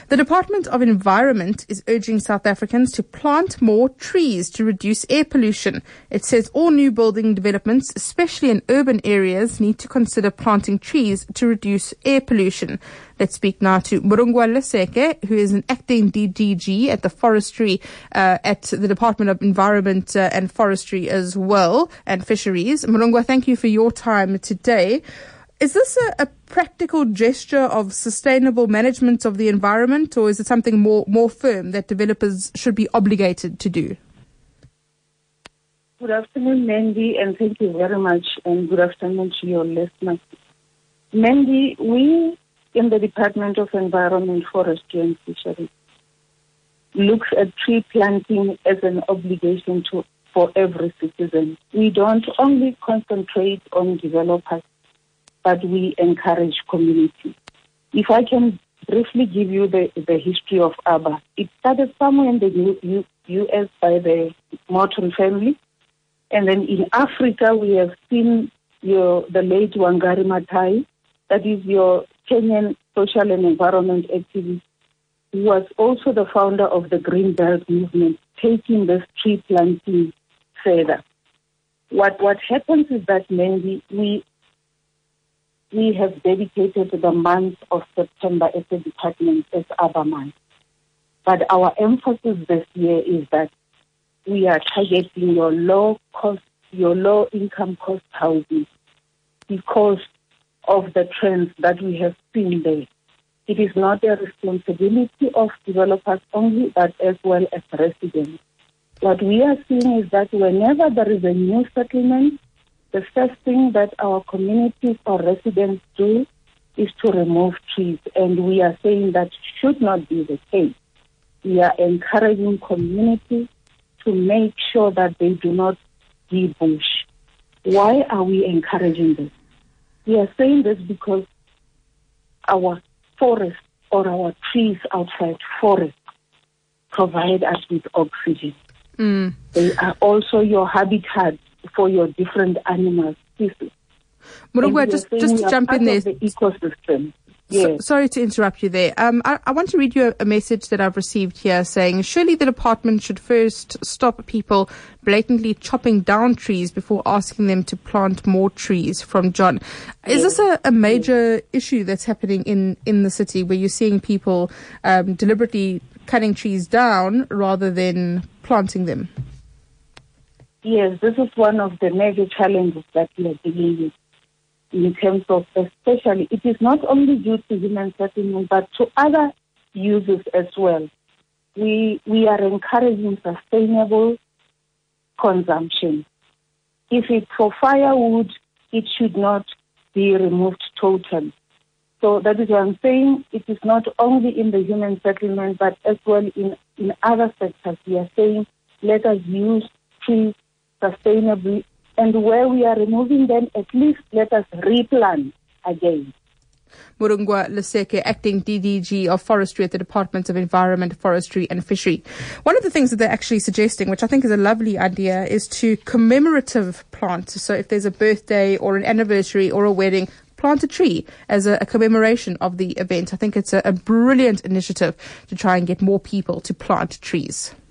The Department of Environment is urging South Africans to plant more trees to reduce air pollution. It says all new building developments, especially in urban areas, need to consider planting trees to reduce air pollution. Let's speak now to Murungwa Leseke, who is an acting DDG at the Forestry, at the Department of Environment and Forestry as well, and Fisheries. Murungwa, thank you for your time today. Is this a practical gesture of sustainable management of the environment, or is it something more firm that developers should be obligated to do? Good afternoon, Mandy, and thank you very much, and good afternoon to your listeners. Mandy, we in the Department of Environment, Forestry and Fisheries looks at tree planting as an obligation for every citizen. We don't only concentrate on developers, but we encourage community. If I can briefly give you the history of ABBA. It started somewhere in the U.S. by the Morton family. And then in Africa, we have seen the late Wangari Maathai, that is your Kenyan social and environment activist, who was also the founder of the Green Belt movement, taking this tree planting further. What happens is that, Mandy, we have dedicated the month of September as a department as ABBA month. But our emphasis this year is that we are targeting your low income cost housing because of the trends that we have seen there. It is not a responsibility of developers only, but as well as residents. What we are seeing is that whenever there is a new settlement, the first thing that our communities or residents do is to remove trees, and we are saying that should not be the case. We are encouraging communities to make sure that they do not debush. Why are we encouraging this? We are saying this because our forests or our trees outside forests provide us with oxygen. They are also your habitat for your different animal species. Murungwa, just to jump in there. The ecosystem. Yes. Sorry to interrupt you there. I want to read you a message that I've received here saying, surely the department should first stop people blatantly chopping down trees before asking them to plant more trees, from John. Is this a major issue that's happening in the city, where you're seeing people deliberately cutting trees down rather than planting them? Yes, this is one of the major challenges that we are dealing with. In terms of, especially, it is not only due to human settlement, but to other uses as well. We are encouraging sustainable consumption. If it's for firewood, it should not be removed totally. So that is what I'm saying. It is not only in the human settlement, but as well in other sectors. We are saying, let us use trees sustainably. And where we are removing them, at least let us replant again. Murungwa Leseke, acting DDG of Forestry at the Department of Environment, Forestry and Fishery. One of the things that they're actually suggesting, which I think is a lovely idea, is to commemorative plant. So if there's a birthday or an anniversary or a wedding, plant a tree as a commemoration of the event. I think it's a brilliant initiative to try and get more people to plant trees.